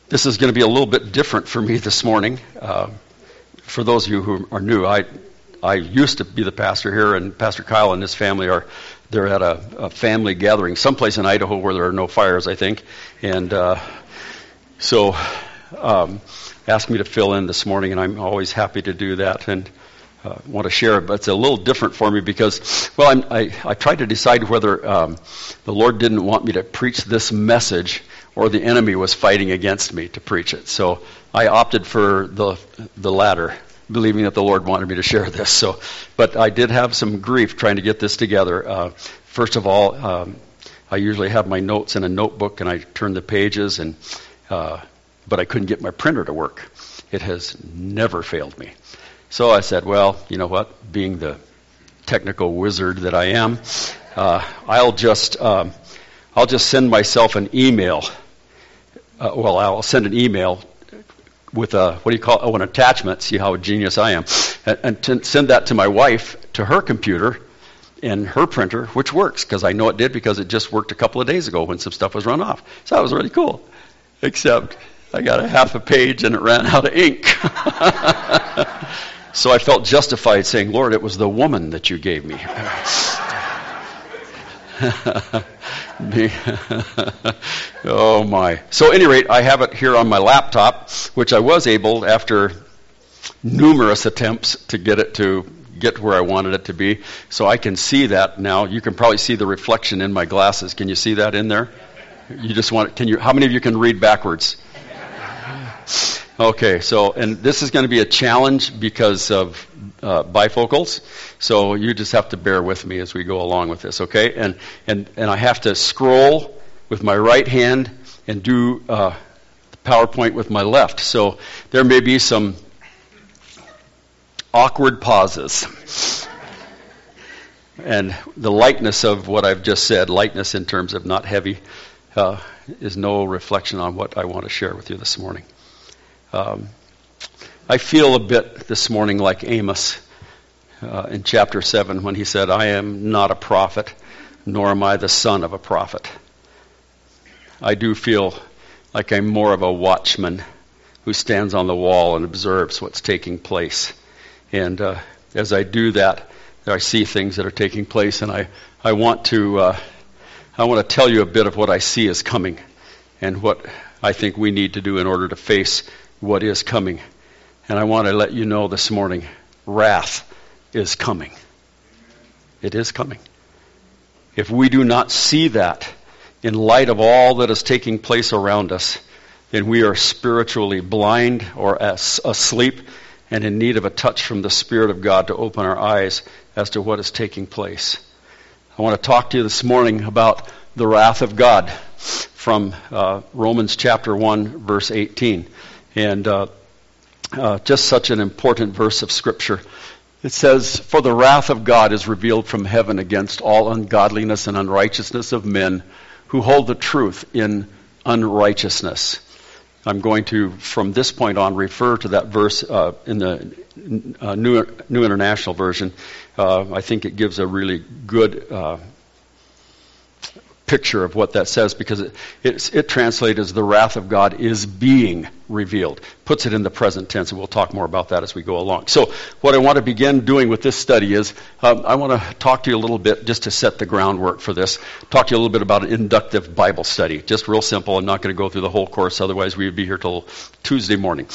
This is going to be a little bit different for me this morning. For those of you who are new, I used to be the pastor here, and Pastor Kyle and his family they're at a family gathering someplace in Idaho where there are no fires, I think. And so asked me to fill in this morning, and I'm always happy to do that and want to share it. But it's a little different for me because, well, I tried to decide whether the Lord didn't want me to preach this message or the enemy was fighting against me to preach it. So I opted for the latter, believing that the Lord wanted me to share this. But I did have some grief trying to get this together. First of all, I usually have my notes in a notebook, and I turn the pages, but I couldn't get my printer to work. It has never failed me. So I said, well, you know what? Being the technical wizard that I am, I'll just send myself an email. I'll send an email with an attachment. See how genius I am, and send that to my wife to her computer and her printer, which works because I know it did because it just worked a couple of days ago when some stuff was run off. So that was really cool. Except I got a half a page and it ran out of ink. So I felt justified saying, Lord, it was the woman that you gave me. Oh my. So at any rate, I have it here on my laptop, which I was able, after numerous attempts, to get where I wanted it to be. So I can see that now. You can probably see the reflection in my glasses. Can you see that in there? You just want it. How many of you can read backwards? Okay, and this is going to be a challenge because of bifocals, so you just have to bear with me as we go along with this, okay? And I have to scroll with my right hand and do the PowerPoint with my left, so there may be some awkward pauses. And the lightness of what I've just said, lightness in terms of not heavy, is no reflection on what I want to share with you this morning. I feel a bit this morning like Amos in chapter 7 when he said, I am not a prophet, nor am I the son of a prophet. I do feel like I'm more of a watchman who stands on the wall and observes what's taking place. And as I do that, I see things that are taking place, and I want to tell you a bit of what I see is coming and what I think we need to do in order to face what is coming. And I want to let you know this morning, wrath is coming. It is coming. If we do not see that in light of all that is taking place around us, then we are spiritually blind or asleep and in need of a touch from the Spirit of God to open our eyes as to what is taking place. I want to talk to you this morning about the wrath of God from Romans chapter 1, verse 18. And just such an important verse of Scripture. It says, for the wrath of God is revealed from heaven against all ungodliness and unrighteousness of men who hold the truth in unrighteousness. I'm going to, from this point on, refer to that verse in the New International Version. I think it gives a really good picture of what that says, because it translates as the wrath of God is being revealed. Puts it in the present tense, and we'll talk more about that as we go along. So what I want to begin doing with this study is I want to talk to you a little bit, just to set the groundwork for this, talk to you a little bit about an inductive Bible study. Just real simple. I'm not going to go through the whole course, otherwise we would be here till Tuesday morning.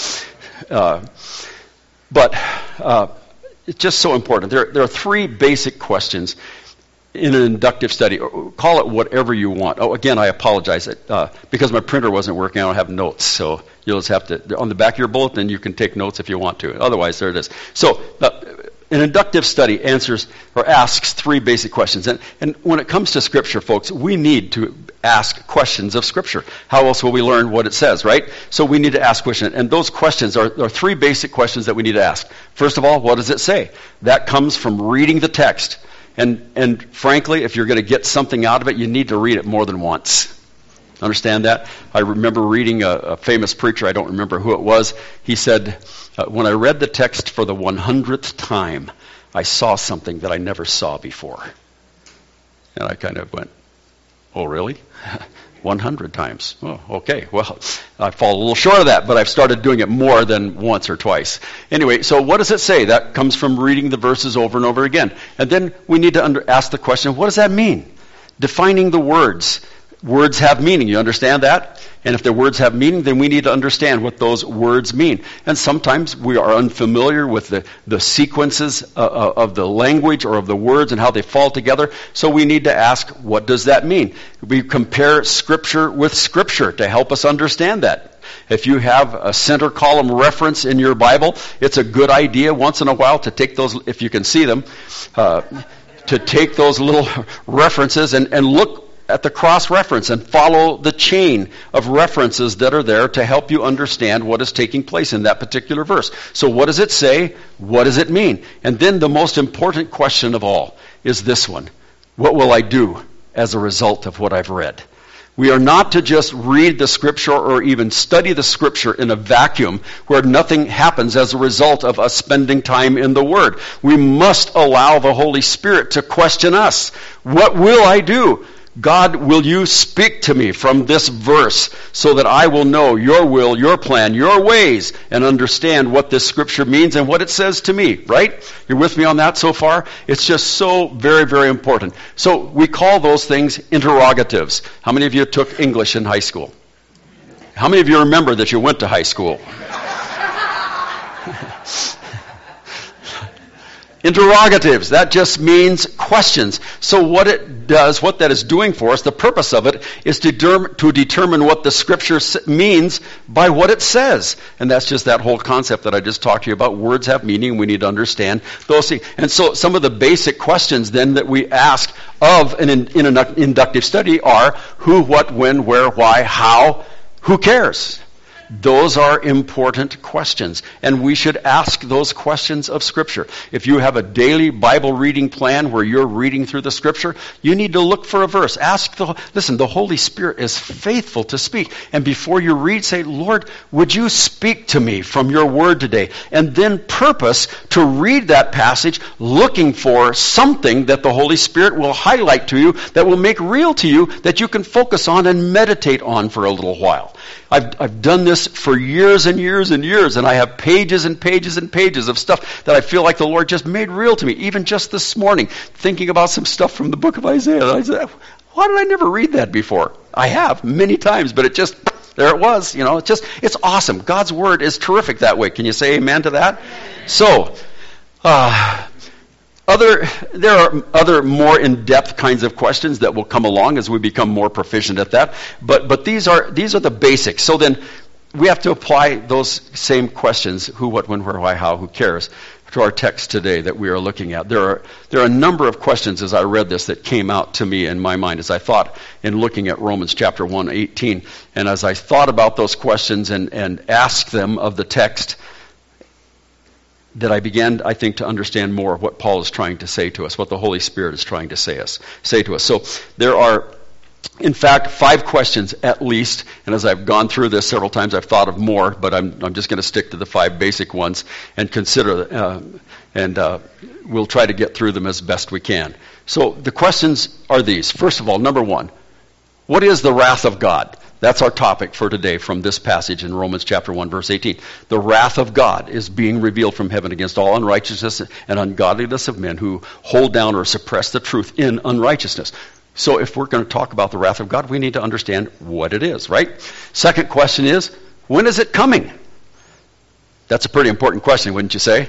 But it's just so important. There are three basic questions in an inductive study. Call it whatever you want. Oh, again, I apologize. Because my printer wasn't working, I don't have notes. So you'll just have to, on the back of your bulletin, you can take notes if you want to. Otherwise, there it is. So an inductive study answers or asks three basic questions. And when it comes to Scripture, folks, we need to ask questions of Scripture. How else will we learn what it says, right? So we need to ask questions. And those questions are three basic questions that we need to ask. First of all, what does it say? That comes from reading the text. And frankly, if you're going to get something out of it, you need to read it more than once. Understand that? I remember reading a famous preacher, I don't remember who it was. He said, when I read the text for the 100th time, I saw something that I never saw before. And I kind of went, oh, really? 100 times. Oh, okay. Well, I fall a little short of that, but I've started doing it more than once or twice. Anyway, so what does it say? That comes from reading the verses over and over again. And then we need to ask the question, what does that mean? Defining the words. Words have meaning. You understand that? And if the words have meaning, then we need to understand what those words mean. And sometimes we are unfamiliar with the sequences of the language or of the words and how they fall together. So we need to ask, what does that mean? We compare Scripture with Scripture to help us understand that. If you have a center column reference in your Bible, it's a good idea once in a while to take those, if you can see them, to take those little references and look at the cross-reference and follow the chain of references that are there to help you understand what is taking place in that particular verse. So what does it say? What does it mean? And then the most important question of all is this one. What will I do as a result of what I've read? We are not to just read the Scripture or even study the Scripture in a vacuum where nothing happens as a result of us spending time in the Word. We must allow the Holy Spirit to question us. What will I do? God, will you speak to me from this verse so that I will know your will, your plan, your ways, and understand what this Scripture means and what it says to me, right? You're with me on that so far? It's just so very, very important. So we call those things interrogatives. How many of you took English in high school? How many of you remember that you went to high school? Interrogatives, that just means questions. So what it does, what that is doing for us, the purpose of it is to determine what the Scripture means by what it says. And that's just that whole concept that I just talked to you about. Words have meaning. We need to understand those things. And so some of the basic questions then that we ask of in an inductive study are who, what, when, where, why, how, who cares? Those are important questions, and we should ask those questions of Scripture. If you have a daily Bible reading plan where you're reading through the Scripture, you need to look for a verse. Listen, the Holy Spirit is faithful to speak. And before you read, say, Lord, would you speak to me from your word today? And then purpose to read that passage looking for something that the Holy Spirit will highlight to you, that will make real to you, that you can focus on and meditate on for a little while. I've done this for years and years and years, and I have pages and pages and pages of stuff that I feel like the Lord just made real to me, even just this morning, thinking about some stuff from the book of Isaiah. And I said, why did I never read that before? I have many times, but it just, there it was. You know, it's awesome. God's Word is terrific that way. Can you say amen to that? So, there are other more in-depth kinds of questions that will come along as we become more proficient at that. But these are the basics. So then we have to apply those same questions, who, what, when, where, why, how, who cares, to our text today that we are looking at. There are a number of questions as I read this that came out to me in my mind as I thought in looking at Romans chapter 1:18. And as I thought about those questions and asked them of the text, that I began, I think, to understand more of what Paul is trying to say to us, what the Holy Spirit is trying to say to us. So there are, in fact, 5 questions at least, and as I've gone through this several times, I've thought of more, but I'm just going to stick to the 5 basic ones and consider, we'll try to get through them as best we can. So the questions are these. First of all, number 1, what is the wrath of God? That's our topic for today from this passage in Romans chapter 1, verse 18. The wrath of God is being revealed from heaven against all unrighteousness and ungodliness of men who hold down or suppress the truth in unrighteousness. So if we're going to talk about the wrath of God, we need to understand what it is, right? Second question is, when is it coming? That's a pretty important question, wouldn't you say?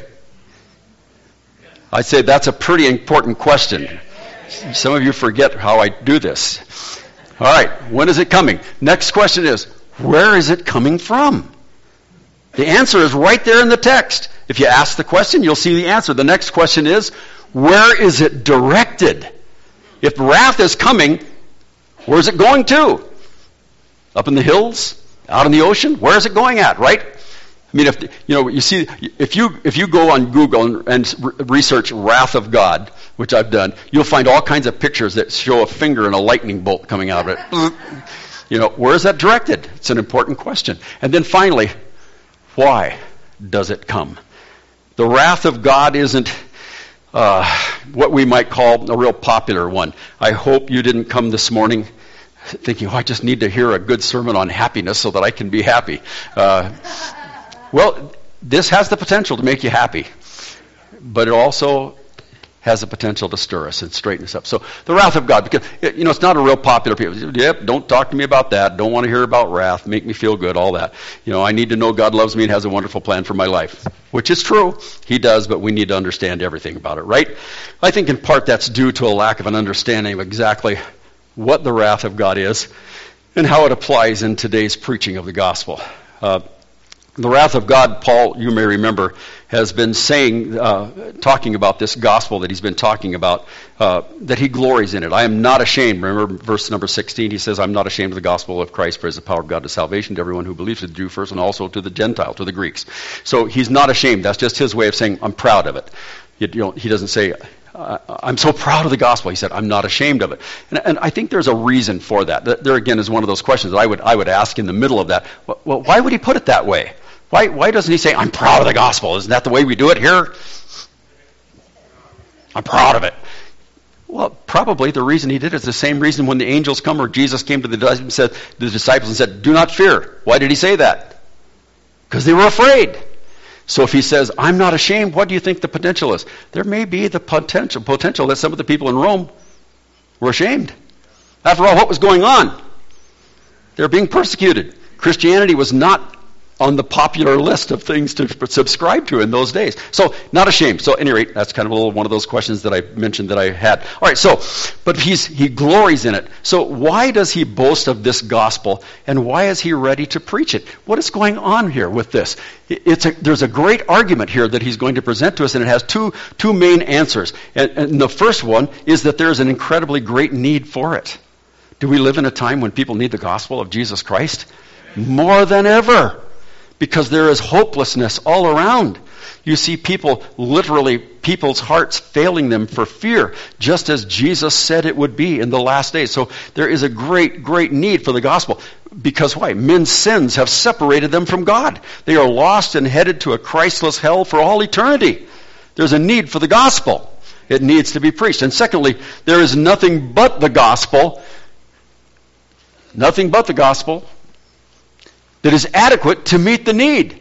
I'd say that's a pretty important question. Some of you forget how I do this. All right, when is it coming? Next question is, where is it coming from? The answer is right there in the text. If you ask the question, you'll see the answer. The next question is, where is it directed? If wrath is coming, where is it going to? Up in the hills? Out in the ocean? Where is it going at, right? I mean, if you go on Google and research wrath of God, which I've done, you'll find all kinds of pictures that show a finger and a lightning bolt coming out of it. Where is that directed? It's an important question. And then finally, why does it come? The wrath of God isn't what we might call a real popular one. I hope you didn't come this morning thinking, I just need to hear a good sermon on happiness so that I can be happy. Well, this has the potential to make you happy, but it also has the potential to stir us and straighten us up. So the wrath of God, because it's not a real popular people. Yep, don't talk to me about that. Don't want to hear about wrath. Make me feel good. All that. I need to know God loves me and has a wonderful plan for my life, which is true. He does, but we need to understand everything about it, right? I think in part that's due to a lack of an understanding of exactly what the wrath of God is and how it applies in today's preaching of the gospel. The wrath of God, Paul, you may remember, has been saying, talking about this gospel that he's been talking about, that he glories in it. I am not ashamed. Remember verse number 16, he says, I'm not ashamed of the gospel of Christ, for it is the power of God to salvation to everyone who believes, to the Jew first and also to the Gentile, to the Greeks. So he's not ashamed. That's just his way of saying, I'm proud of it. He doesn't say, I'm so proud of the gospel. He said, I'm not ashamed of it. And I think there's a reason for that. There again is one of those questions that I would ask in the middle of that. Well, why would he put it that way? Why doesn't he say, I'm proud of the gospel? Isn't that the way we do it here? I'm proud of it. Well, probably the reason he did it is the same reason when the angels come or Jesus came to the disciples and said, do not fear. Why did he say that? Because they were afraid. So if he says, I'm not ashamed, what do you think the potential is? There may be the potential that some of the people in Rome were ashamed. After all, what was going on? They were being persecuted. Christianity was not on the popular list of things to subscribe to in those days. So, not ashamed. So, at any rate, that's kind of one of those questions that I mentioned that I had. All right, but he glories in it. So, why does he boast of this gospel, and why is he ready to preach it? What is going on here with this? There's a great argument here that he's going to present to us, and it has two main answers. And the first one is that there's an incredibly great need for it. Do we live in a time when people need the gospel of Jesus Christ? More than ever. Because there is hopelessness all around. You see people's hearts failing them for fear, just as Jesus said it would be in the last days. So there is a great, great need for the gospel. Because why? Men's sins have separated them from God. They are lost and headed to a Christless hell for all eternity. There's a need for the gospel. It needs to be preached. And secondly, there is nothing but the gospel that is adequate to meet the need.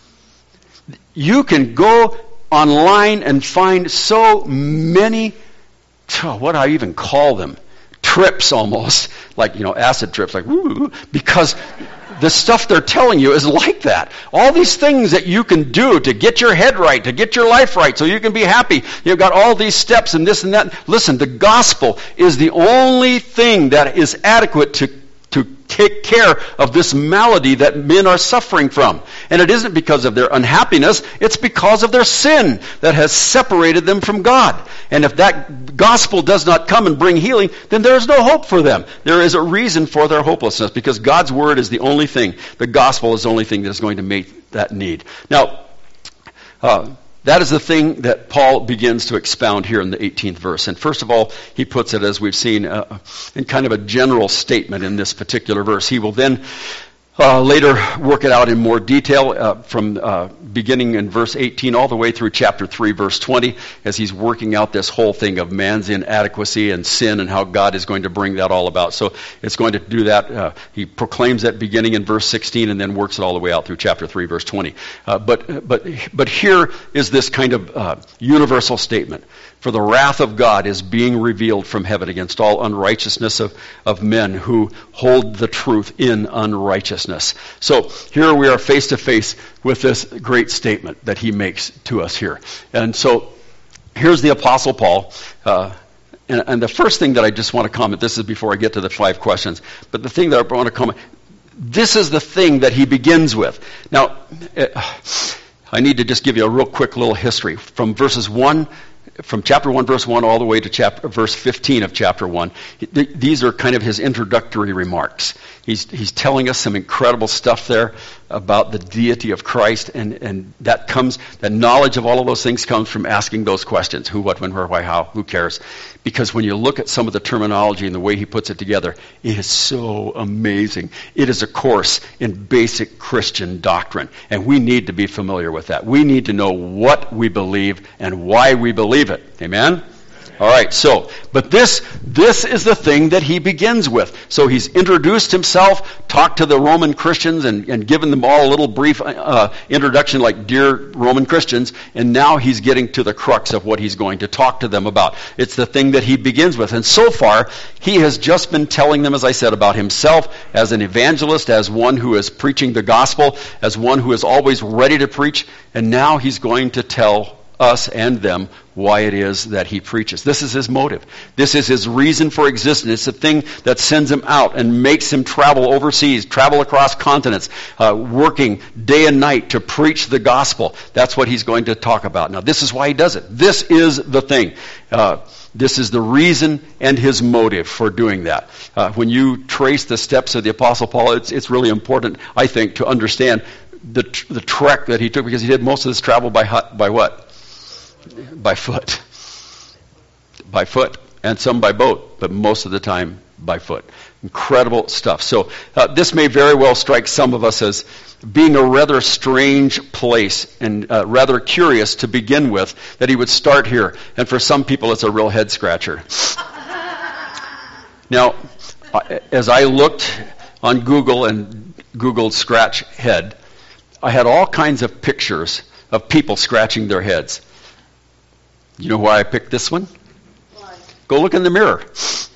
You can go online and find so many, what do I even call them? Trips almost, like, acid trips, like, woo, because the stuff they're telling you is like that. All these things that you can do to get your head right, to get your life right, so you can be happy. You've got all these steps and this and that. Listen, the gospel is the only thing that is adequate to take care of this malady that men are suffering from. And it isn't because of their unhappiness, it's because of their sin that has separated them from God. And if that gospel does not come and bring healing, then there is no hope for them. There is a reason for their hopelessness, because God's word is the only thing, the gospel is the only thing that is going to meet that need. Now, that is the thing that Paul begins to expound here in the 18th verse. And first of all, he puts it, as we've seen, in kind of a general statement in this particular verse. He will then later work it out in more detail from beginning in verse 18 all the way through chapter 3, verse 20, as he's working out this whole thing of man's inadequacy and sin and how God is going to bring that all about. So it's going to do that. He proclaims that beginning in verse 16 and then works it all the way out through chapter 3, verse 20. But here is this kind of universal statement. For the wrath of God is being revealed from heaven against all unrighteousness of men who hold the truth in unrighteousness. So here we are face to face with this great statement that he makes to us here. And so here's the Apostle Paul. And the first thing that I just want to comment, this is before I get to the 5 questions, but the thing that I want to comment, this is the thing that he begins with. Now, I need to just give you a real quick little history from chapter 1, verse 1, all the way to verse 15 of chapter 1. These are kind of his introductory remarks. He's telling us some incredible stuff there about the deity of Christ, and that knowledge of all of those things comes from asking those questions. Who, what, when, where, why, how, who cares? Because when you look at some of the terminology and the way he puts it together, it is so amazing. It is a course in basic Christian doctrine, and we need to be familiar with that. We need to know what we believe and why we believe it. Amen? All right, but this is the thing that he begins with. So he's introduced himself, talked to the Roman Christians, and given them all a little brief introduction like, dear Roman Christians, and now he's getting to the crux of what he's going to talk to them about. It's the thing that he begins with. And so far, he has just been telling them, as I said, about himself as an evangelist, as one who is preaching the gospel, as one who is always ready to preach, and now he's going to tell us and them why it is that he preaches. This is his motive. This is his reason for existence. It's the thing that sends him out and makes him travel overseas, travel across continents, working day and night to preach the gospel. That's what he's going to talk about. Now, this is why he does it. This is the thing. This is the reason and his motive for doing that. When you trace the steps of the Apostle Paul, it's really important, I think, to understand the trek that he took, because he did most of this travel by what? By foot. By foot. And some by boat, but most of the time by foot. Incredible stuff. So this may very well strike some of us as being a rather strange place and rather curious to begin with, that he would start here. And for some people, it's a real head scratcher. Now, as I looked on Google and Googled scratch head, I had all kinds of pictures of people scratching their heads. You know why I picked this one? Why? Go look in the mirror.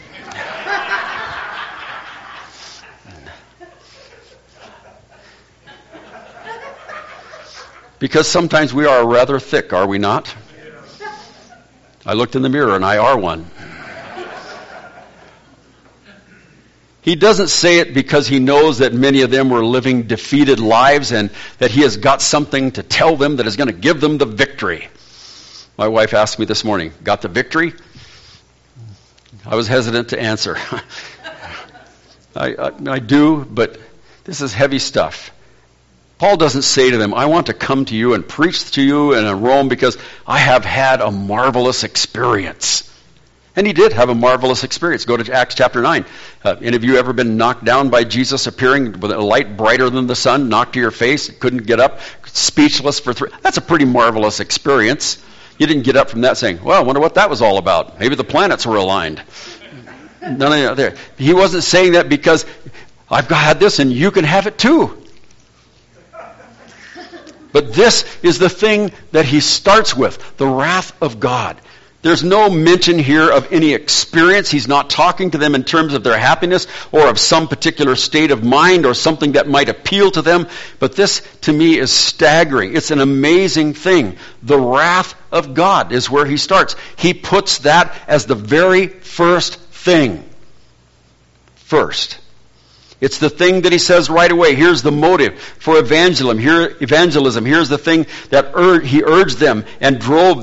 Because sometimes we are rather thick, are we not? I looked in the mirror and I are one. He doesn't say it because he knows that many of them were living defeated lives and that he has got something to tell them that is going to give them the victory. My wife asked me this morning, got the victory? I was hesitant to answer. I do, but this is heavy stuff. Paul doesn't say to them, I want to come to you and preach to you in Rome because I have had a marvelous experience. And he did have a marvelous experience. Go to Acts chapter 9. Any of you ever been knocked down by Jesus appearing with a light brighter than the sun, knocked to your face, couldn't get up, speechless for 3? That's a pretty marvelous experience. You didn't get up from that saying, well, I wonder what that was all about. Maybe the planets were aligned. None of that there. He wasn't saying that because I've had this and you can have it too. But this is the thing that he starts with, the wrath of God. There's no mention here of any experience. He's not talking to them in terms of their happiness or of some particular state of mind or something that might appeal to them. But this, to me, is staggering. It's an amazing thing. The wrath of God is where he starts. He puts that as the very first thing. First. It's the thing that he says right away. Here's the motive for evangelism. Here's the thing that he urged them and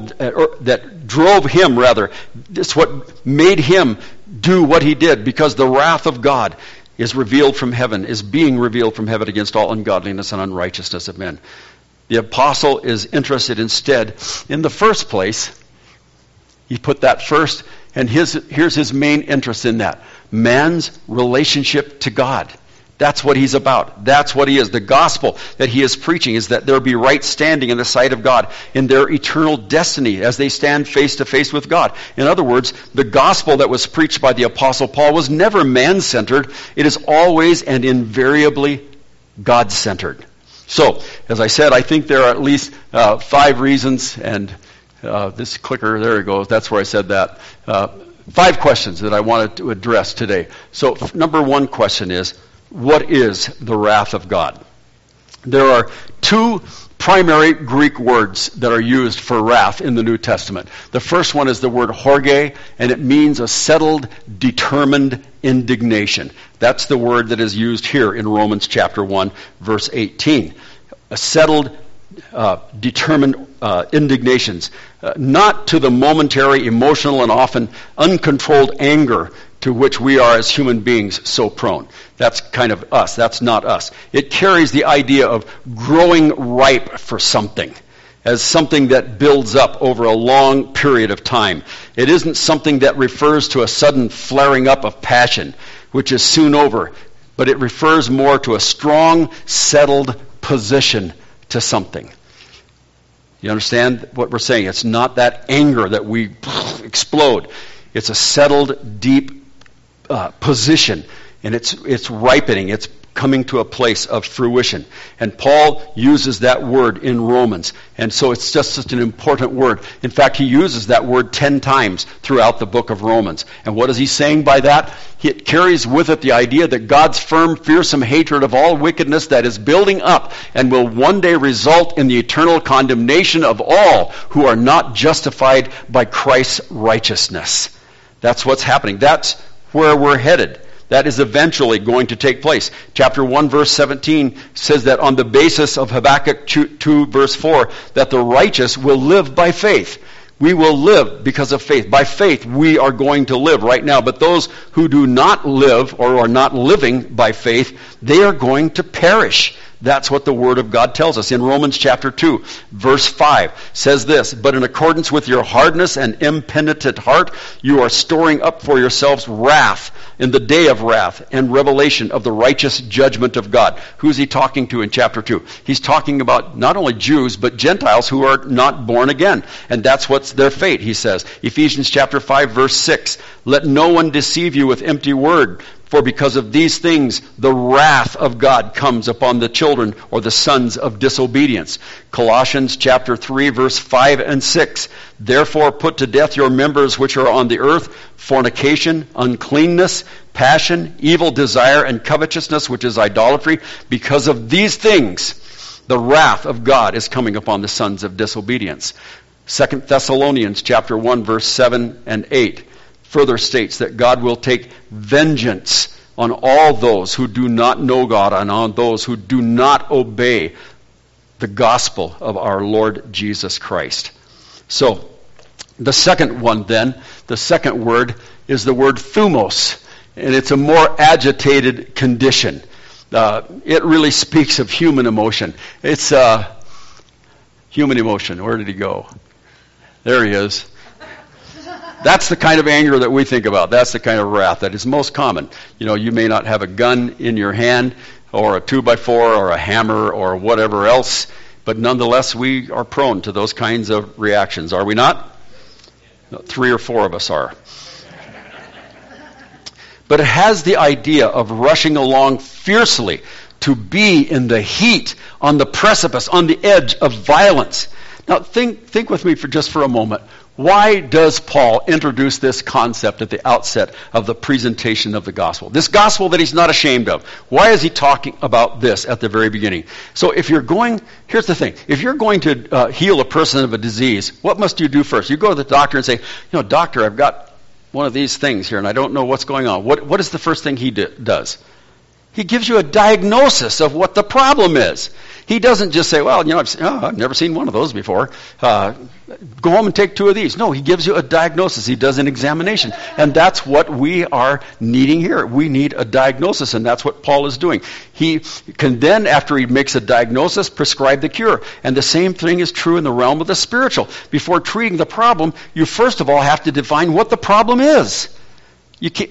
drove him. It's what made him do what he did, because the wrath of God is revealed from heaven, is being revealed from heaven against all ungodliness and unrighteousness of men. The apostle is interested instead in the first place. He put that first, and here's his main interest in that. Man's relationship to God. That's what he's about. That's what he is. The gospel that he is preaching is that there be right standing in the sight of God in their eternal destiny as they stand face to face with God. In other words, the gospel that was preached by the Apostle Paul was never man-centered. It is always and invariably God-centered. So, as I said, I think there are at least 5 reasons, and this clicker, there it goes, that's where I said that. 5 questions that I wanted to address today. So, number 1 question is, what is the wrath of God? There are 2 primary Greek words that are used for wrath in the New Testament. The first one is the word horge, and it means a settled, determined indignation. That's the word that is used here in Romans chapter 1, verse 18. A settled, determined indignations, not to the momentary, emotional, and often uncontrolled anger to which we are as human beings so prone. That's kind of us. That's not us. It carries the idea of growing ripe for something, as something that builds up over a long period of time. It isn't something that refers to a sudden flaring up of passion, which is soon over, but it refers more to a strong, settled position to something. You understand what we're saying? It's not that anger that we explode. It's a settled, deep position, and it's ripening. It's coming to a place of fruition. And Paul uses that word in Romans. And so it's just such an important word. In fact, he uses that word 10 times throughout the book of Romans. And what is he saying by that? It carries with it the idea that God's firm, fearsome hatred of all wickedness that is building up and will one day result in the eternal condemnation of all who are not justified by Christ's righteousness. That's what's happening. That's where we're headed. That is eventually going to take place. Chapter 1, verse 17 says that on the basis of Habakkuk 2, verse 4, that the righteous will live by faith. We will live because of faith. By faith, we are going to live right now. But those who do not live or are not living by faith, they are going to perish. That's what the Word of God tells us. In Romans chapter 2, verse 5 says this, "But in accordance with your hardness and impenitent heart, you are storing up for yourselves wrath in the day of wrath and revelation of the righteous judgment of God." Who's he talking to in chapter 2? He's talking about not only Jews, but Gentiles who are not born again. And that's what's their fate, he says. Ephesians chapter 5, verse 6, "Let no one deceive you with empty word, for because of these things the wrath of God comes upon the children or the sons of disobedience." Colossians chapter 3, verse 5 and 6, "Therefore put to death your members which are on the earth, fornication, uncleanness, passion, evil desire, and covetousness, which is idolatry. Because of these things the wrath of God is coming upon the sons of disobedience." 2 Thessalonians chapter 1, verse 7 and 8 further states that God will take vengeance on all those who do not know God and on those who do not obey the gospel of our Lord Jesus Christ. So, the second one then, the second word is the word thumos, and it's a more agitated condition. It really speaks of human emotion. It's human emotion. Where did he go? There he is. That's the kind of anger that we think about. That's the kind of wrath that is most common. You know, you may not have a gun in your hand or a 2x4 or a hammer or whatever else, but nonetheless we are prone to those kinds of reactions, are we not? 3 or 4 of us are. But it has the idea of rushing along fiercely, to be in the heat, on the precipice, on the edge of violence. Now think with me for a moment. Why does Paul introduce this concept at the outset of the presentation of the gospel? This gospel that he's not ashamed of. Why is he talking about this at the very beginning? So here's the thing. If you're going to heal a person of a disease, what must you do first? You go to the doctor and say, doctor, I've got one of these things here and I don't know what's going on. What is the first thing he does? He gives you a diagnosis of what the problem is. He doesn't just say, I've never seen one of those before. Go home and take 2 of these. No, he gives you a diagnosis. He does an examination. And that's what we are needing here. We need a diagnosis, and that's what Paul is doing. He can then, after he makes a diagnosis, prescribe the cure. And the same thing is true in the realm of the spiritual. Before treating the problem, you first of all have to define what the problem is. You can't...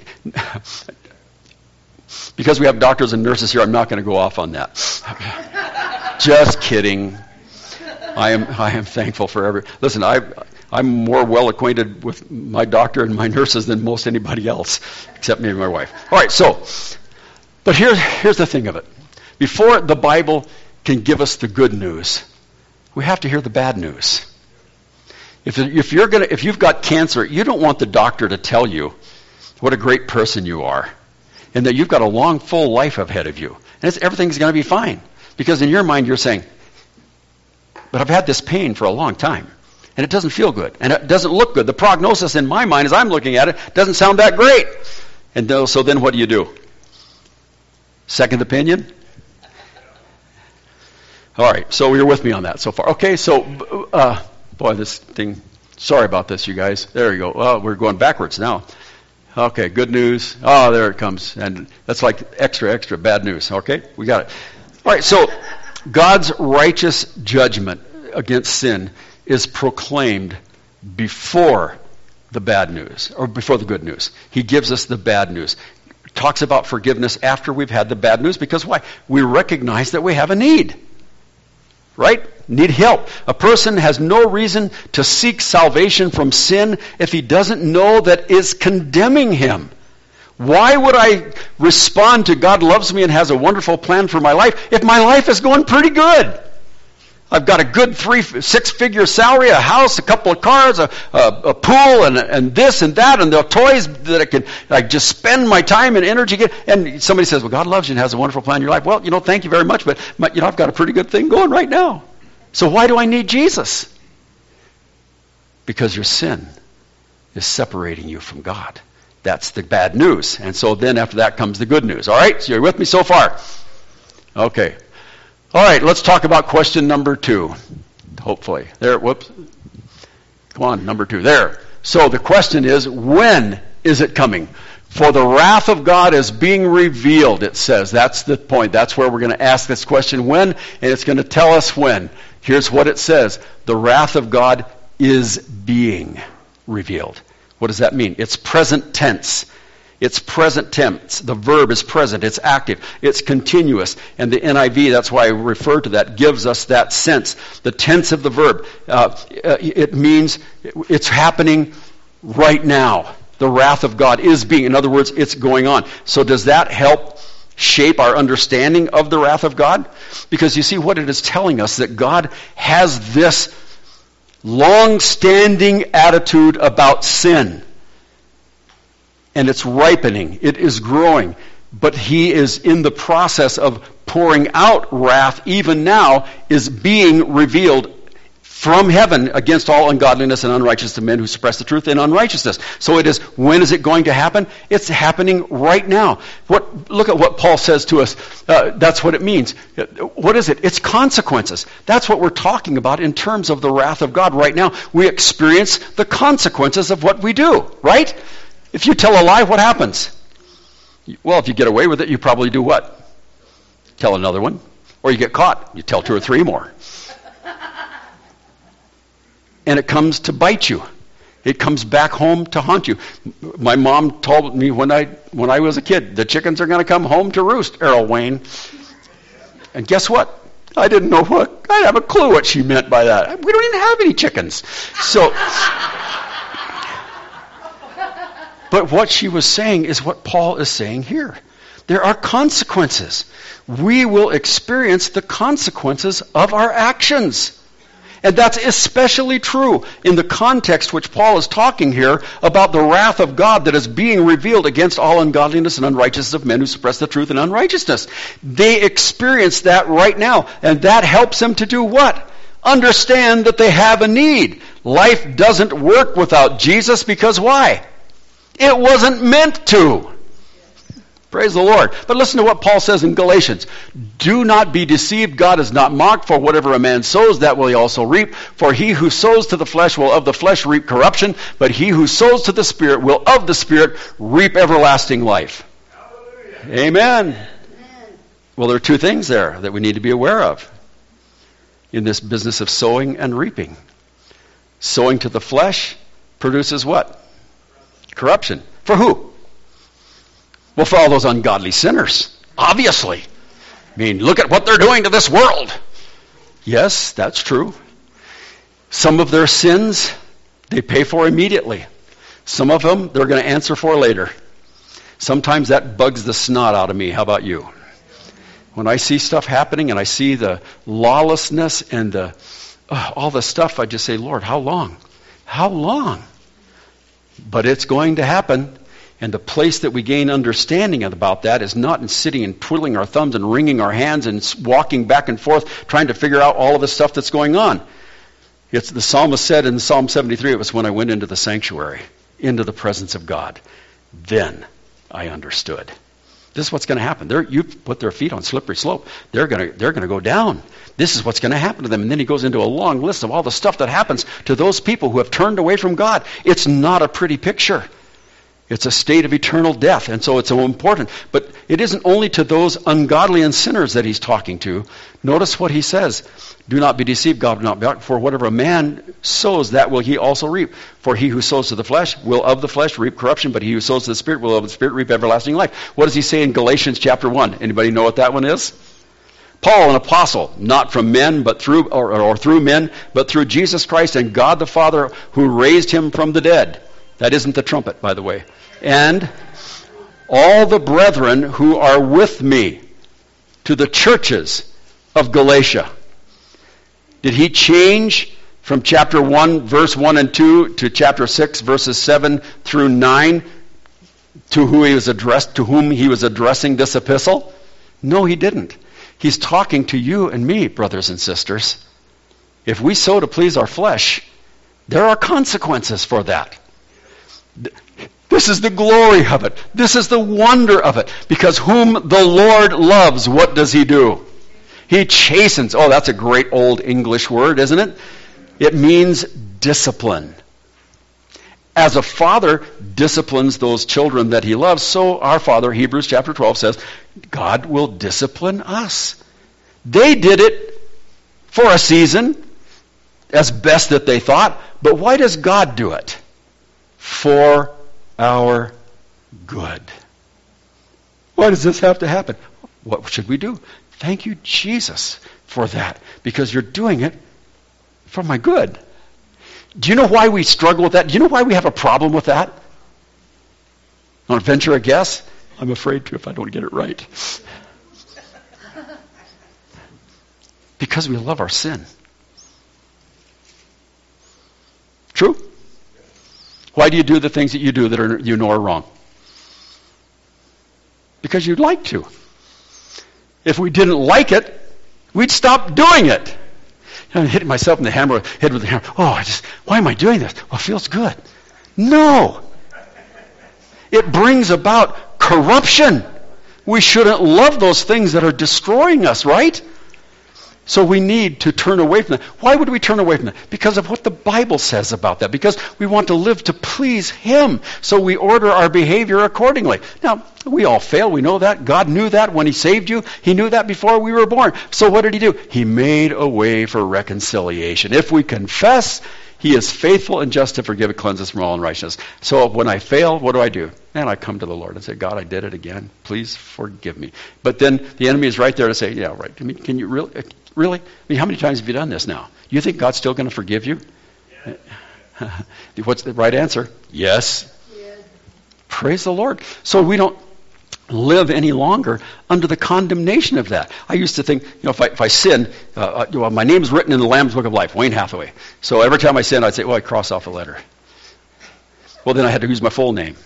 Because we have doctors and nurses here, I'm not going to go off on that. Just kidding. I am thankful for every... Listen, I'm more well acquainted with my doctor and my nurses than most anybody else, except maybe my wife. All right, but here's the thing of it. Before the Bible can give us the good news, we have to hear the bad news. If you've got cancer, you don't want the doctor to tell you what a great person you are, and that you've got a long, full life ahead of you, and everything's going to be fine. Because in your mind you're saying, but I've had this pain for a long time, and it doesn't feel good, and it doesn't look good. The prognosis in my mind as I'm looking at it doesn't sound that great. And so then what do? Second opinion? All right, so you're with me on that so far. Okay, so, this thing, sorry about this, you guys. There you go. Oh, we're going backwards now. Okay, good news. Oh, there it comes. And that's like extra bad news. Okay, we got it. All right, so God's righteous judgment against sin is proclaimed before the bad news, or before the good news. He gives us the bad news. Talks about forgiveness after we've had the bad news, because why? We recognize that we have a need. right? Need help. A person has no reason to seek salvation from sin if he doesn't know that it's condemning him. Why would I respond to God loves me and has a wonderful plan for my life if my life is going pretty good? I've got a good 6-figure salary, a house, a couple of cars, a pool, and this and that, and the toys that I just spend my time and energy get. And somebody says, well, God loves you and has a wonderful plan in your life. Well, thank you very much, but I've got a pretty good thing going right now. So why do I need Jesus? Because your sin is separating you from God. That's the bad news. And so then after that comes the good news. All right? So you're with me so far? Okay. All right, let's talk about question number 2. Hopefully. There, whoops. Come on, number 2. There. So the question is, when is it coming? For the wrath of God is being revealed, it says. That's the point. That's where we're going to ask this question, when, and it's going to tell us when. Here's what it says. The wrath of God is being revealed. What does that mean? It's present tense. It's present tense. The verb is present. It's active. It's continuous. And the NIV, that's why I refer to that, gives us that sense. The tense of the verb. It means it's happening right now. The wrath of God is being. In other words, it's going on. So does that help shape our understanding of the wrath of God? Because you see what it is telling us, that God has this long-standing attitude about sin. And it's ripening. It is growing. But he is in the process of pouring out wrath, even now, is being revealed from heaven against all ungodliness and unrighteousness of men who suppress the truth in unrighteousness. So it is, when is it going to happen? It's happening right now. Look at what Paul says to us. That's what it means. What is it? It's consequences. That's what we're talking about in terms of the wrath of God right now. We experience the consequences of what we do, right? If you tell a lie, what happens? Well, if you get away with it, you probably do what? Tell another one. Or you get caught. You tell 2 or 3 more. And it comes to bite you. It comes back home to haunt you. My mom told me when I was a kid, the chickens are going to come home to roost, Errol Wayne. And guess what? I didn't know I didn't have a clue what she meant by that. We don't even have any chickens. So... But what she was saying is what Paul is saying here. There are consequences. We will experience the consequences of our actions. And that's especially true in the context which Paul is talking here about the wrath of God that is being revealed against all ungodliness and unrighteousness of men who suppress the truth in unrighteousness. They experience that right now. And that helps them to do what? Understand that they have a need. Life doesn't work without Jesus because why? It wasn't meant to. Praise the Lord. But listen to what Paul says in Galatians. Do not be deceived. God is not mocked. For whatever a man sows, that will he also reap. For he who sows to the flesh will of the flesh reap corruption. But he who sows to the Spirit will of the Spirit reap everlasting life. Hallelujah. Amen. Well, there are 2 things there that we need to be aware of in this business of sowing and reaping. Sowing to the flesh produces what? Corruption. For who? Well, for all those ungodly sinners, obviously. I mean, look at what they're doing to this world. Yes, that's true. Some of their sins, they pay for immediately. Some of them, they're going to answer for later. Sometimes that bugs the snot out of me. How about you? When I see stuff happening and I see the lawlessness and all the stuff, I just say, Lord, how long? How long? But it's going to happen. And the place that we gain understanding about that is not in sitting and twiddling our thumbs and wringing our hands and walking back and forth trying to figure out all of the stuff that's going on. It's the psalmist said in Psalm 73, it was when I went into the sanctuary, into the presence of God. Then I understood. This is what's going to happen. You put their feet on slippery slope. They're going to go down. This is what's going to happen to them. And then he goes into a long list of all the stuff that happens to those people who have turned away from God. It's not a pretty picture. It's a state of eternal death. And so it's so important. But it isn't only to those ungodly and sinners that he's talking to. Notice what he says. Do not be deceived, God will not be mocked. For whatever a man sows, that will he also reap. For he who sows to the flesh will of the flesh reap corruption, but he who sows to the Spirit will of the Spirit reap everlasting life. What does he say in Galatians chapter 1? Anybody know what that one is? Paul, an apostle, not from men, but through or through men, but through Jesus Christ and God the Father who raised him from the dead. That isn't the trumpet, by the way. And all the brethren who are with me, to the churches of Galatia. Did he change from chapter 1, verse 1 and 2 to chapter 6, verses 7 through 9 to whom he was addressing this epistle? No, he didn't. He's talking to you and me, brothers and sisters. If we sow to please our flesh, there are consequences for that. This is the glory of it. This is the wonder of it. Because whom the Lord loves, what does he do? He chastens. Oh, that's a great old English word, isn't it? It means discipline. As a father disciplines those children that he loves, so our Father, Hebrews chapter 12 says, God will discipline us. They did it for a season, as best that they thought, but why does God do it? For our good. Why does this have to happen? What should we do? Thank you, Jesus, for that, because you're doing it for my good. Do you know why we struggle with that? Do you know why we have a problem with that? Want to venture a guess? I'm afraid to if I don't get it right. Because we love our sin. True? Why do you do the things that you do that you know are wrong? Because you'd like to. If we didn't like it, we'd stop doing it. I'm hitting myself in the head with the hammer. Oh, why am I doing this? Well, it feels good. No. It brings about corruption. We shouldn't love those things that are destroying us, right? So we need to turn away from that. Why would we turn away from that? Because of what the Bible says about that. Because we want to live to please Him. So we order our behavior accordingly. Now, we all fail. We know that. God knew that when He saved you. He knew that before we were born. So what did He do? He made a way for reconciliation. If we confess, He is faithful and just to forgive and cleanse us from all unrighteousness. So when I fail, what do? And I come to the Lord and say, God, I did it again. Please forgive me. But then the enemy is right there to say, yeah, right. I mean, can you really? Really? I mean, how many times have you done this now? Do you think God's still going to forgive you? Yeah. What's the right answer? Yes. Yeah. Praise the Lord. So we don't live any longer under the condemnation of that. I used to think, if I sin, my name's written in the Lamb's Book of Life, Wayne Hathaway. So every time I sin, I'd say, I cross off a letter. Well, then I had to use my full name,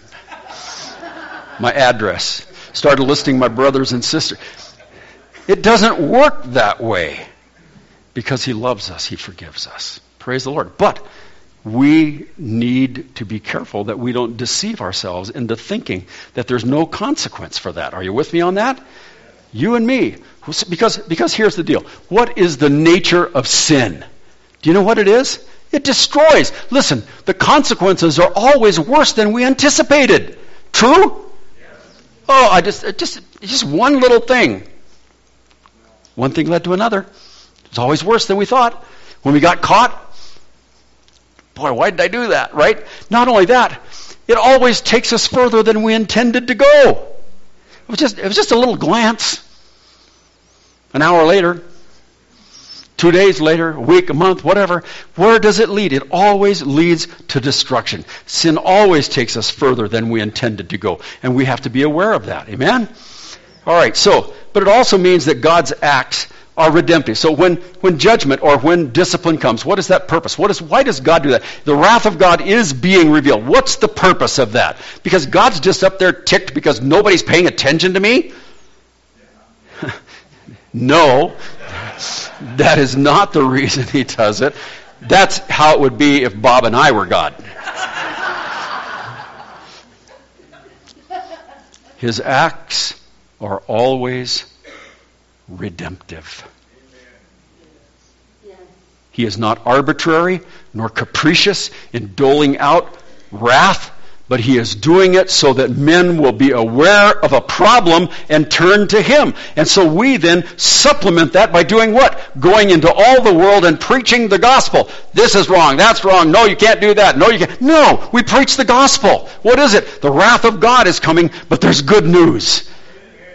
my address, started listing my brothers and sisters. It doesn't work that way. Because He loves us, He forgives us. Praise the Lord. But we need to be careful that we don't deceive ourselves into thinking that there's no consequence for that. Are you with me on that? You and me. Because here's the deal. What is the nature of sin? Do you know what it is? It destroys. Listen, the consequences are always worse than we anticipated. True? Oh, just one little thing. One thing led to another. It's always worse than we thought. When we got caught, boy, why did I do that, right? Not only that, it always takes us further than we intended to go. It was just a little glance. An hour later, 2 days later, a week, a month, whatever. Where does it lead? It always leads to destruction. Sin always takes us further than we intended to go. And we have to be aware of that. Amen? All right, but it also means that God's acts are redemptive. So when judgment or when discipline comes, what is that purpose? Why does God do that? The wrath of God is being revealed. What's the purpose of that? Because God's just up there ticked because nobody's paying attention to me? No, that is not the reason He does it. That's how it would be if Bob and I were God. His acts are always redemptive. He is not arbitrary nor capricious in doling out wrath, but He is doing it so that men will be aware of a problem and turn to Him. And so we then supplement that by doing what? Going into all the world and preaching the gospel. This is wrong, that's wrong, no, you can't do that, no, you can't. No, we preach the gospel. What is it? The wrath of God is coming, but there's good news.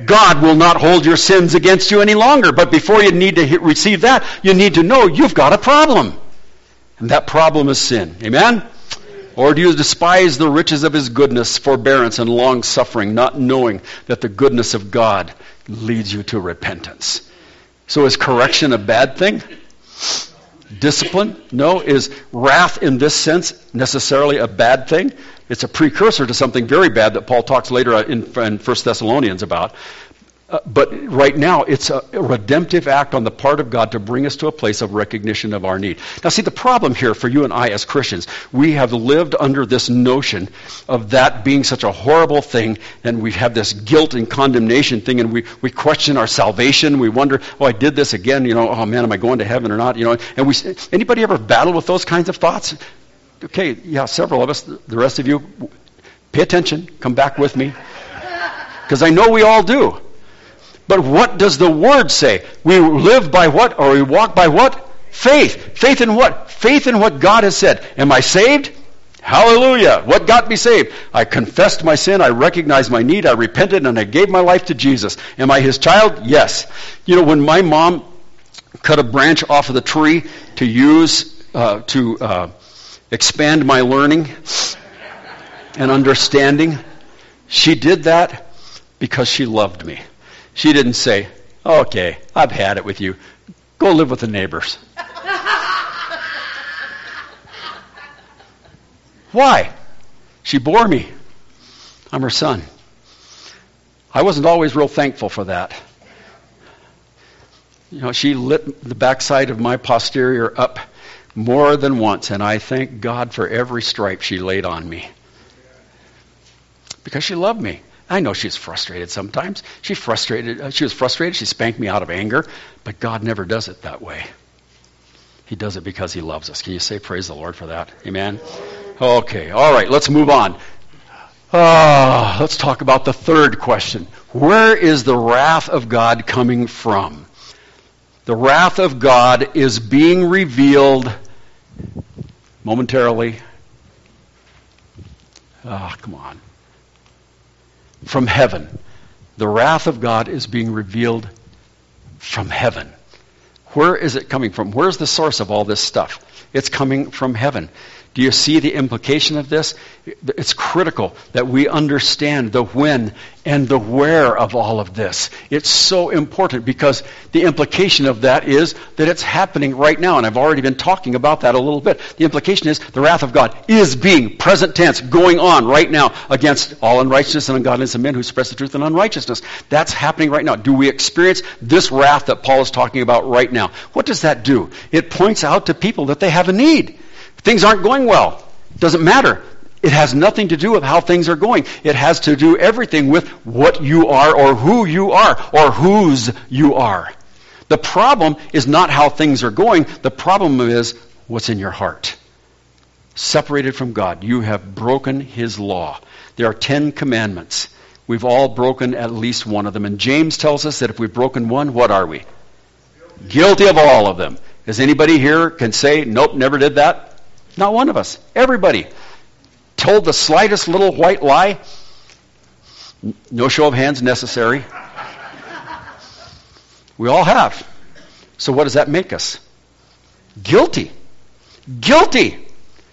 God will not hold your sins against you any longer. But before you need to receive that, you need to know you've got a problem. And that problem is sin. Amen? Or do you despise the riches of his goodness, forbearance, and long-suffering, not knowing that the goodness of God leads you to repentance? So is correction a bad thing? Discipline? No. Is wrath in this sense necessarily a bad thing? It's a precursor to something very bad that Paul talks later in 1 Thessalonians about. But right now, it's a redemptive act on the part of God to bring us to a place of recognition of our need. Now, see, the problem here for you and I as Christians, we have lived under this notion of that being such a horrible thing, and we have this guilt and condemnation thing, and we question our salvation. We wonder, oh, I did this again, oh man, am I going to heaven or not? And anybody ever battle with those kinds of thoughts? Okay, yeah, several of us. The rest of you, pay attention. Come back with me. Because I know we all do. But what does the Word say? We live by what? Or we walk by what? Faith. Faith in what? Faith in what God has said. Am I saved? Hallelujah. What got me saved? I confessed my sin. I recognized my need. I repented and I gave my life to Jesus. Am I his child? Yes. When my mom cut a branch off of the tree to use to expand my learning and understanding, she did that because she loved me. She didn't say, okay, I've had it with you. Go live with the neighbors. Why? She bore me. I'm her son. I wasn't always real thankful for that. She lit the backside of my posterior up more than once, and I thank God for every stripe she laid on me. Because she loved me. I know she's frustrated sometimes. She was frustrated. She spanked me out of anger. But God never does it that way. He does it because he loves us. Can you say praise the Lord for that? Amen? Okay. All right. Let's move on. Let's talk about the third question. Where is the wrath of God coming from? The wrath of God is being revealed momentarily. Come on. From heaven. The wrath of God is being revealed from heaven. Where is it coming from? Where's the source of all this stuff? It's coming from heaven. Do you see the implication of this? It's critical that we understand the when and the where of all of this. It's so important because the implication of that is that it's happening right now, and I've already been talking about that a little bit. The implication is the wrath of God is being, present tense, going on right now against all unrighteousness and ungodliness of men who suppress the truth and unrighteousness. That's happening right now. Do we experience this wrath that Paul is talking about right now? What does that do? It points out to people that they have a need. Things aren't going well. Doesn't matter. It has nothing to do with how things are going. It has to do everything with what you are or who you are or whose you are. The problem is not how things are going. The problem is what's in your heart. Separated from God. You have broken his law. There are 10 commandments. We've all broken at least one of them. And James tells us that if we've broken one, what are we? Guilty of all of them. Does anybody here can say, nope, never did that? Not one of us. Everybody told the slightest little white lie. No show of hands necessary. We all have. So what does that make us? Guilty. Guilty.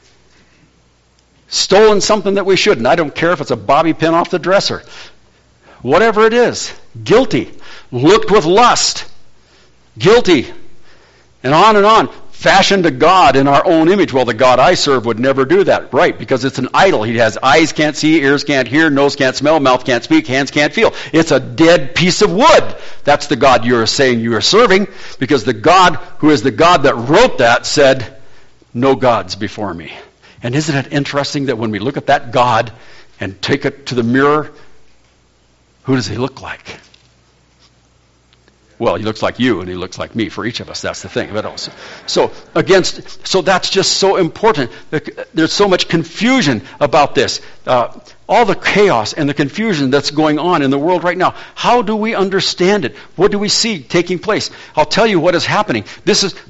Stolen something that we shouldn't. I don't care if it's a bobby pin off the dresser. Whatever it is. Guilty. Looked with lust. Guilty. And on and on. Fashioned a God in our own image. Well, the God I serve would never do that. Right, because it's an idol. He has eyes can't see, ears can't hear, nose can't smell, mouth can't speak, hands can't feel. It's a dead piece of wood. That's the God you're saying you are serving, because the God who is the God that wrote that said, no gods before me. And isn't it interesting that when we look at that God and take it to the mirror, who does he look like? Well, he looks like you and he looks like me for each of us. That's the thing. But also, so that's just so important. There's so much confusion about this. All the chaos and the confusion that's going on in the world right now. How do we understand it? What do we see taking place? I'll tell you what is happening. This is...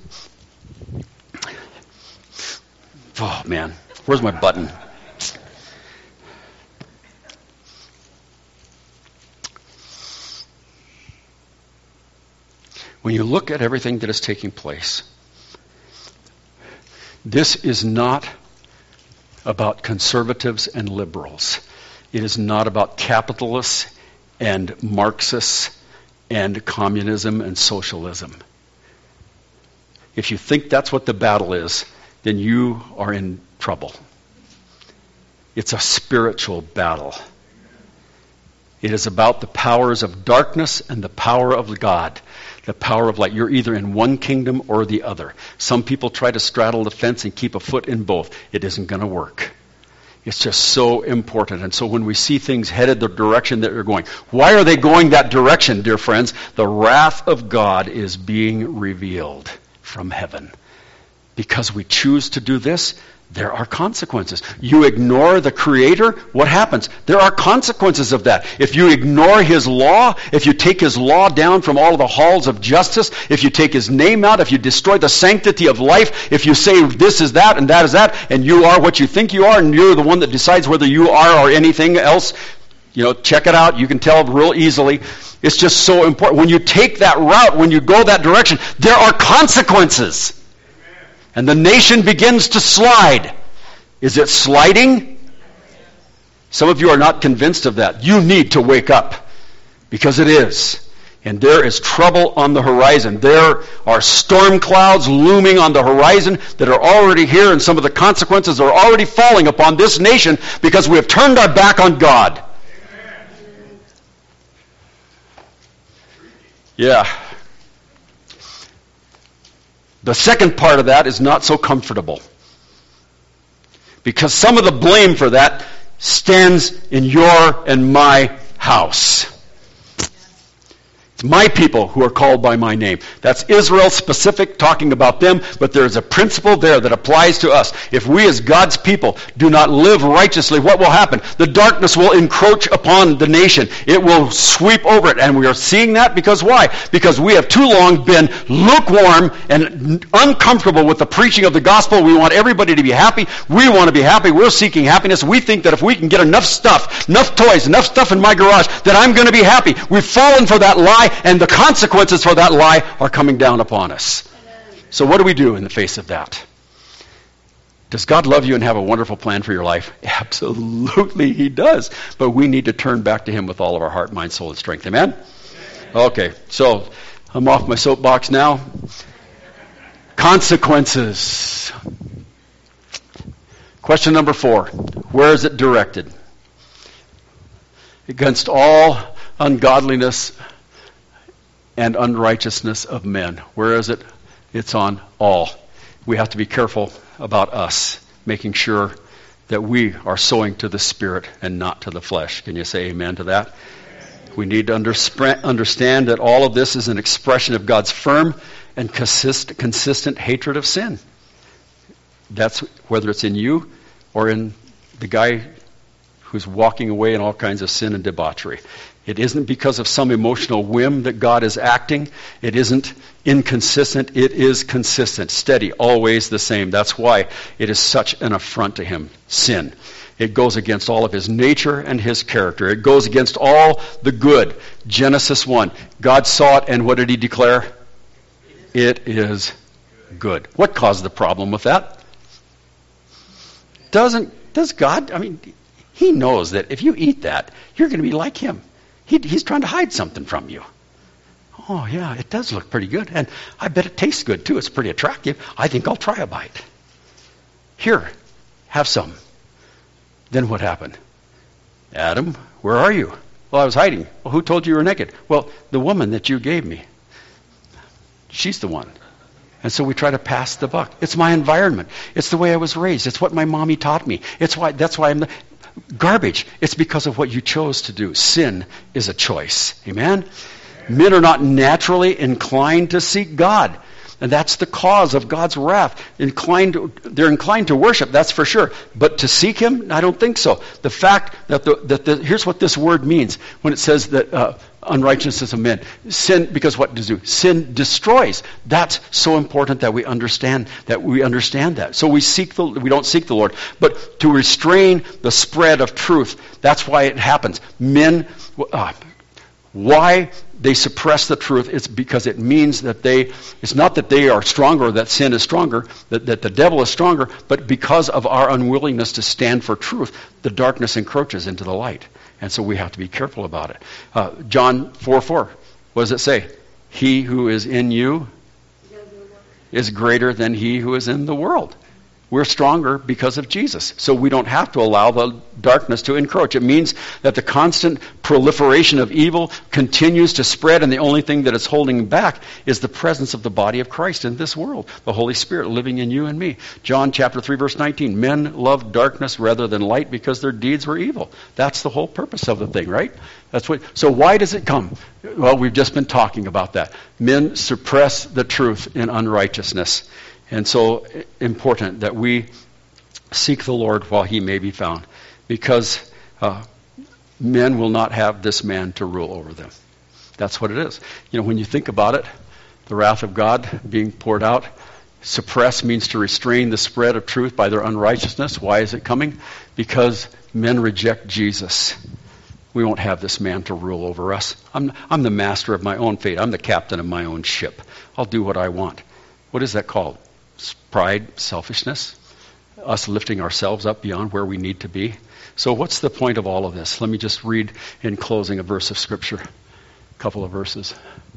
Oh, man. Where's my button? When you look at everything that is taking place, this is not about conservatives and liberals. It is not about capitalists and Marxists and communism and socialism. If you think that's what the battle is, then you are in trouble. It's a spiritual battle. It is about the powers of darkness and the power of God, the power of light. You're either in one kingdom or the other. Some people try to straddle the fence and keep a foot in both. It isn't going to work. It's just so important. And so when we see things headed the direction that they're going, why are they going that direction, dear friends? The wrath of God is being revealed from heaven. Because we choose to do this, there are consequences. You ignore the Creator, what happens? There are consequences of that. If you ignore His law, if you take His law down from all of the halls of justice, if you take His name out, if you destroy the sanctity of life, if you say this is that and that is that, and you are what you think you are, and you're the one that decides whether you are or anything else, check it out. You can tell real easily. It's just so important. When you take that route, when you go that direction, there are consequences. And the nation begins to slide. Is it sliding? Some of you are not convinced of that. You need to wake up. Because it is. And there is trouble on the horizon. There are storm clouds looming on the horizon that are already here, and some of the consequences are already falling upon this nation because we have turned our back on God. Yeah. The second part of that is not so comfortable. Because some of the blame for that stands in your and my house. It's my people who are called by my name. That's Israel specific, talking about them, but there is a principle there that applies to us. If we as God's people do not live righteously, what will happen? The darkness will encroach upon the nation. It will sweep over it, and we are seeing that because why? Because we have too long been lukewarm and uncomfortable with the preaching of the gospel. We want everybody to be happy. We want to be happy. We're seeking happiness. We think that if we can get enough stuff, enough toys, enough stuff in my garage, that I'm going to be happy. We've fallen for that lie, and the consequences for that lie are coming down upon us. So what do we do in the face of that? Does God love you and have a wonderful plan for your life? Absolutely, He does. But we need to turn back to Him with all of our heart, mind, soul, and strength. Amen? Okay, so I'm off my soapbox now. Consequences. Question number 4. Where is it directed? Against all ungodliness and unrighteousness of men. Where is it? It's on all. We have to be careful about us, making sure that we are sowing to the Spirit and not to the flesh. Can you say amen to that? We need to understand that all of this is an expression of God's firm and consistent hatred of sin. That's whether it's in you or in the guy who's walking away in all kinds of sin and debauchery. It isn't because of some emotional whim that God is acting. It isn't inconsistent. It is consistent, steady, always the same. That's why it is such an affront to Him, sin. It goes against all of His nature and His character. It goes against all the good. Genesis 1. God saw it, and what did He declare? It is good. What caused the problem with that? Does God, He knows that if you eat that, you're going to be like Him. He's trying to hide something from you. Oh, yeah, it does look pretty good. And I bet it tastes good, too. It's pretty attractive. I think I'll try a bite. Here, have some. Then what happened? Adam, where are you? Well, I was hiding. Well, who told you were naked? Well, the woman that you gave me. She's the one. And so we try to pass the buck. It's my environment. It's the way I was raised. It's what my mommy taught me. That's why I'm garbage. It's because of what you chose to do. Sin is a choice. Amen? Men are not naturally inclined to seek God. And that's the cause of God's wrath. They're inclined to worship, that's for sure. But to seek Him, I don't think so. The fact that here's what this word means when it says that unrighteousness of men. Sin, because what does it do? Sin destroys. That's so important that we understand that. So we don't seek the Lord, but to restrain the spread of truth. That's why it happens. Men, why they suppress the truth, it's because it means that it's not that they are stronger, that sin is stronger, that the devil is stronger, but because of our unwillingness to stand for truth, the darkness encroaches into the light. And so we have to be careful about it. John 4:4, what does it say? He who is in you is greater than he who is in the world. We're stronger because of Jesus. So we don't have to allow the darkness to encroach. It means that the constant proliferation of evil continues to spread, and the only thing that is holding back is the presence of the body of Christ in this world, the Holy Spirit living in you and me. John chapter 3, verse 19, men loved darkness rather than light because their deeds were evil. That's the whole purpose of the thing, right? So why does it come? Well, we've just been talking about that. Men suppress the truth in unrighteousness. And so important that we seek the Lord while he may be found, because men will not have this man to rule over them. That's what it is. When you think about it, the wrath of God being poured out, suppress means to restrain the spread of truth by their unrighteousness. Why is it coming? Because men reject Jesus. We won't have this man to rule over us. I'm the master of my own fate. I'm the captain of my own ship. I'll do what I want. What is that called? Pride, selfishness, us lifting ourselves up beyond where we need to be. So what's the point of all of this? Let me just read in closing a verse of Scripture, a couple of verses.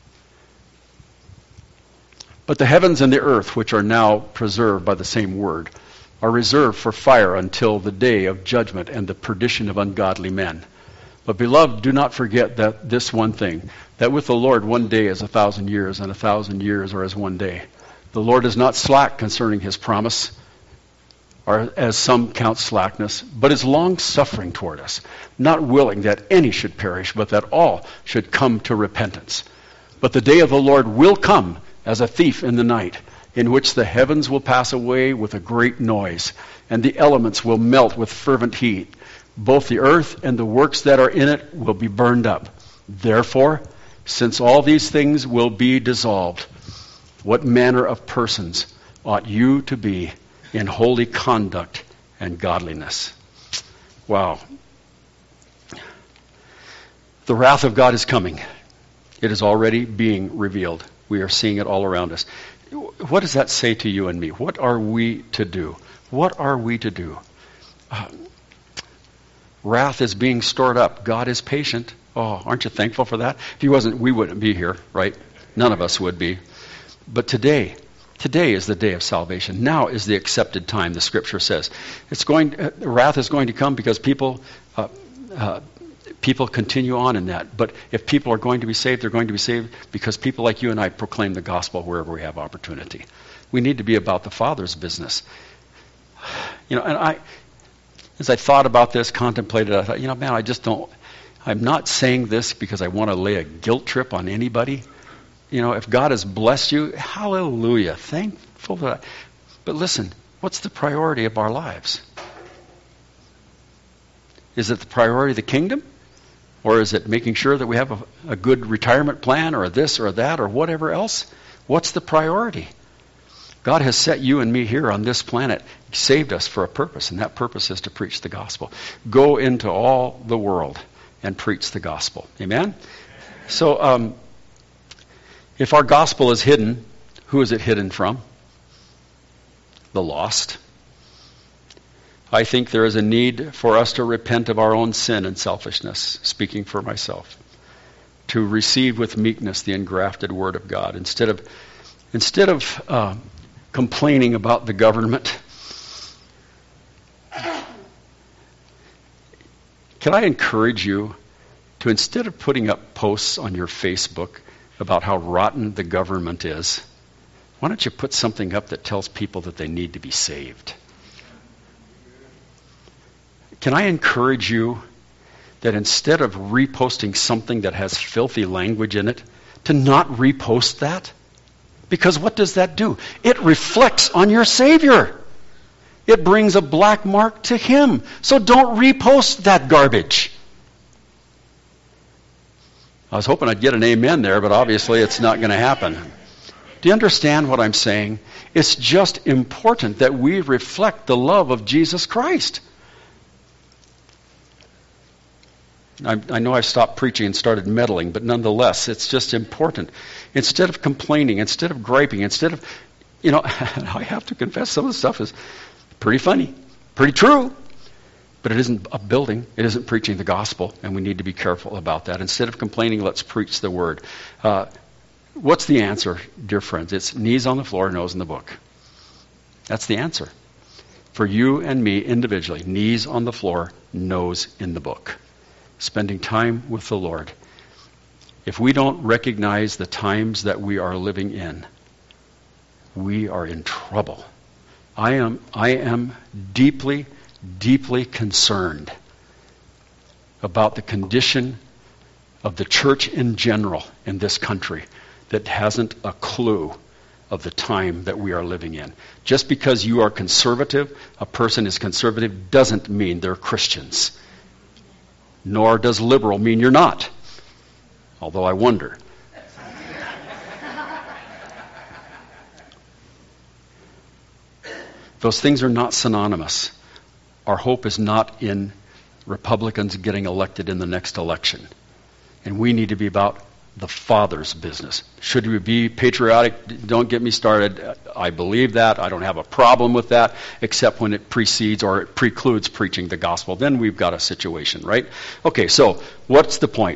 But the heavens and the earth, which are now preserved by the same word, are reserved for fire until the day of judgment and the perdition of ungodly men. But beloved, do not forget that this one thing, that with the Lord 1 day is 1,000 years, and 1,000 years are as 1 day. The Lord is not slack concerning his promise, or as some count slackness, but is long-suffering toward us, not willing that any should perish, but that all should come to repentance. But the day of the Lord will come as a thief in the night, in which the heavens will pass away with a great noise, and the elements will melt with fervent heat. Both the earth and the works that are in it will be burned up. Therefore, since all these things will be dissolved, what manner of persons ought you to be in holy conduct and godliness? Wow. The wrath of God is coming. It is already being revealed. We are seeing it all around us. What does that say to you and me? What are we to do? What are we to do? Wrath is being stored up. God is patient. Oh, aren't you thankful for that? If he wasn't, we wouldn't be here, right? None of us would be. But today is the day of salvation. Now is the accepted time, the Scripture says. Wrath is going to come because people continue on in that. But if people are going to be saved, they're going to be saved because people like you and I proclaim the gospel wherever we have opportunity. We need to be about the Father's business. And as I thought about this, contemplated, I thought, man, I'm not saying this because I want to lay a guilt trip on anybody. If God has blessed you, hallelujah, thankful for that. But listen, what's the priority of our lives? Is it the priority of the kingdom? Or is it making sure that we have a good retirement plan or this or that or whatever else? What's the priority? God has set you and me here on this planet. He saved us for a purpose, and that purpose is to preach the gospel. Go into all the world and preach the gospel. Amen? So, if our gospel is hidden, who is it hidden from? The lost. I think there is a need for us to repent of our own sin and selfishness, speaking for myself, to receive with meekness the engrafted word of God. Instead of complaining about the government, can I encourage you to, instead of putting up posts on your Facebook about how rotten the government is, why don't you put something up that tells people that they need to be saved? Can I encourage you that instead of reposting something that has filthy language in it, to not repost that? Because what does that do? It reflects on your Savior. It brings a black mark to Him. So don't repost that garbage. I was hoping I'd get an amen there, but obviously it's not going to happen. Do you understand what I'm saying? It's just important that we reflect the love of Jesus Christ. I know I stopped preaching and started meddling, but nonetheless, it's just important. Instead of complaining, instead of griping, instead of, I have to confess some of the stuff is pretty funny, pretty true, but it isn't upbuilding. It isn't preaching the gospel, and we need to be careful about that. Instead of complaining, let's preach the word. What's the answer, dear friends? It's knees on the floor, nose in the book. That's the answer. For you and me individually, knees on the floor, nose in the book. Spending time with the Lord. If we don't recognize the times that we are living in, we are in trouble. I am deeply, deeply concerned about the condition of the church in general in this country that hasn't a clue of the time that we are living in. Just because you are conservative, a person is conservative, doesn't mean they're Christians. Nor does liberal mean you're not. Although I wonder. Those things are not synonymous. Our hope is not in Republicans getting elected in the next election. And we need to be about the Father's business. Should we be patriotic? Don't get me started. I believe that. I don't have a problem with that, except when it precedes or it precludes preaching the gospel. Then we've got a situation, right? Okay, so what's the point?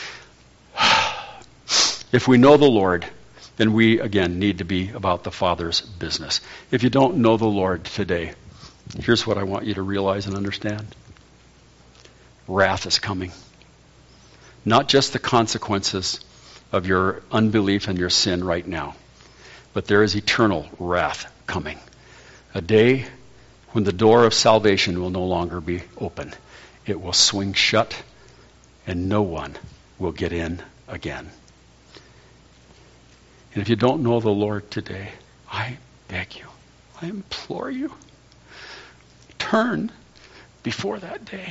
If we know the Lord, then we, again, need to be about the Father's business. If you don't know the Lord today, here's what I want you to realize and understand. Wrath is coming. Not just the consequences of your unbelief and your sin right now, but there is eternal wrath coming. A day when the door of salvation will no longer be open. It will swing shut, and no one will get in again. And if you don't know the Lord today, I beg you, I implore you, turn before that day.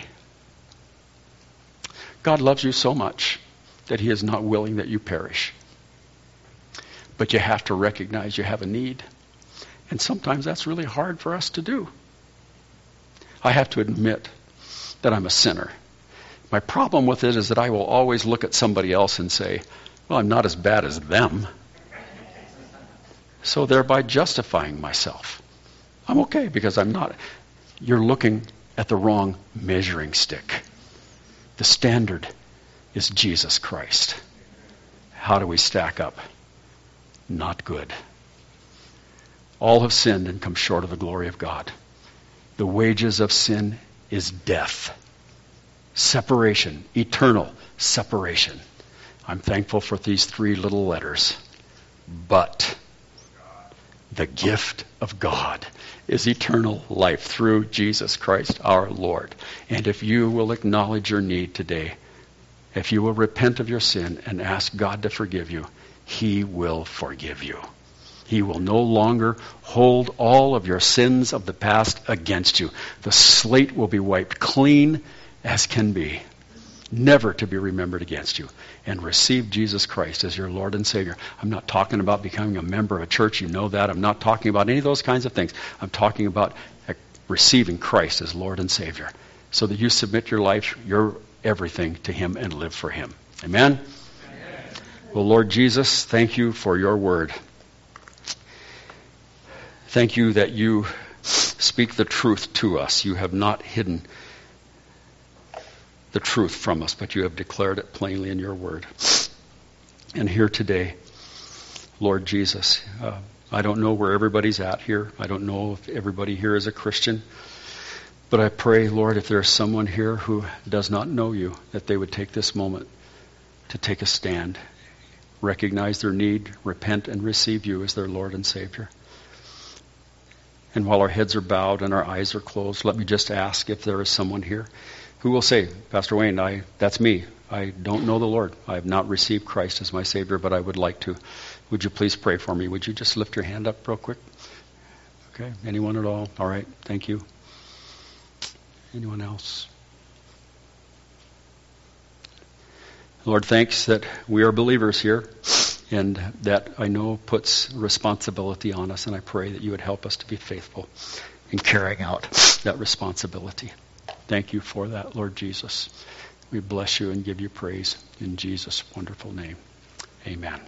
God loves you so much that he is not willing that you perish. But you have to recognize you have a need. And sometimes that's really hard for us to do. I have to admit that I'm a sinner. My problem with it is that I will always look at somebody else and say, well, I'm not as bad as them. So thereby justifying myself. I'm okay because I'm not. You're looking at the wrong measuring stick. The standard is Jesus Christ. How do we stack up? Not good. All have sinned and come short of the glory of God. The wages of sin is death. Separation, eternal separation. I'm thankful for these 3 little letters. But the gift of God is eternal life through Jesus Christ our Lord. And if you will acknowledge your need today, if you will repent of your sin and ask God to forgive you, he will forgive you. He will no longer hold all of your sins of the past against you. The slate will be wiped clean as can be, never to be remembered against you. And receive Jesus Christ as your Lord and Savior. I'm not talking about becoming a member of a church. You know that. I'm not talking about any of those kinds of things. I'm talking about receiving Christ as Lord and Savior so that you submit your life, your everything to him and live for him. Amen? Amen. Well, Lord Jesus, thank you for your word. Thank you that you speak the truth to us. You have not hidden the truth from us, but you have declared it plainly in your word. And here today, Lord Jesus, I don't know where everybody's at here. I don't know if everybody here is a Christian. But I pray, Lord, if there's someone here who does not know you, that they would take this moment to take a stand, recognize their need, repent, and receive you as their Lord and Savior. And while our heads are bowed and our eyes are closed, let me just ask if there is someone here who will say, Pastor Wayne, that's me. I don't know the Lord. I have not received Christ as my Savior, but I would like to. Would you please pray for me? Would you just lift your hand up real quick? Okay, anyone at all? All right, thank you. Anyone else? Lord, thanks that we are believers here, and that I know puts responsibility on us, and I pray that you would help us to be faithful in carrying out that responsibility. Thank you for that, Lord Jesus. We bless you and give you praise in Jesus' wonderful name. Amen.